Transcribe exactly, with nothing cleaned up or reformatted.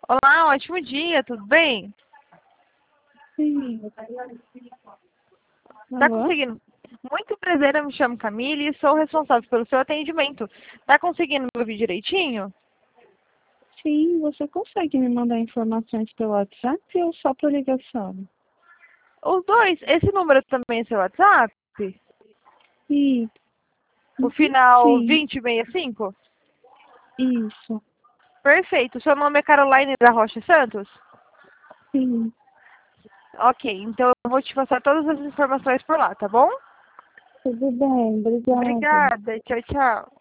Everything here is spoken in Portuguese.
Olá, ótimo dia, tudo bem? Sim. Tá Alô? conseguindo? Muito prazer, eu me chamo Camille e sou responsável pelo seu atendimento. Tá conseguindo me ouvir direitinho? Sim, você consegue me mandar informações pelo WhatsApp ou só por ligação? Os dois, esse número também é seu WhatsApp? E, O uhum, final sim, vinte e sessenta e cinco? isso, Perfeito. Seu nome é Caroline da Rocha Santos? sim. Ok, então eu vou te passar todas as informações por lá, tá bom? Tudo bem, obrigada. Obrigada, tchau, tchau.